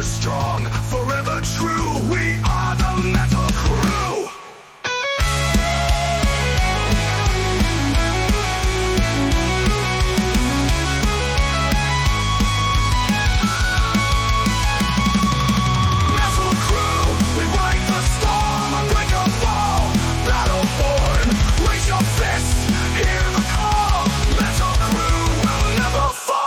strong, forever true. We are the Metal Crew. Metal Crew, we ride the storm, unbreakable, battle-born. Raise your fists, hear the call. Metal Crew will never fall.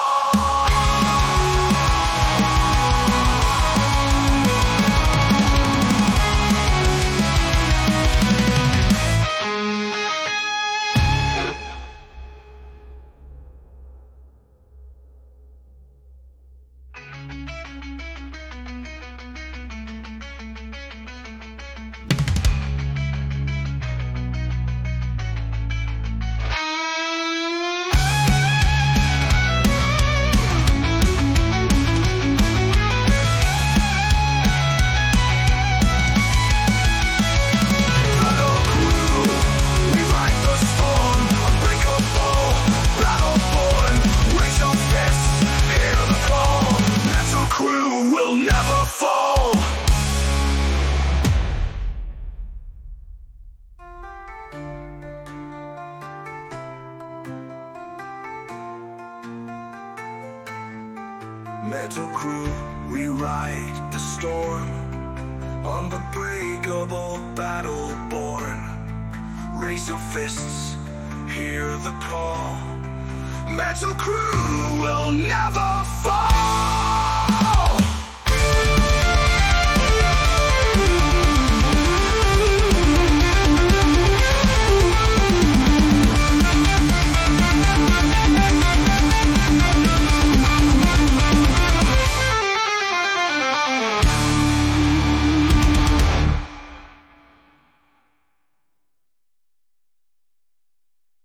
Will never fall. Metal Crew, we ride the storm, unbreakable, battle-born. Raise your fists, hear the call. Metal Crew will never fall.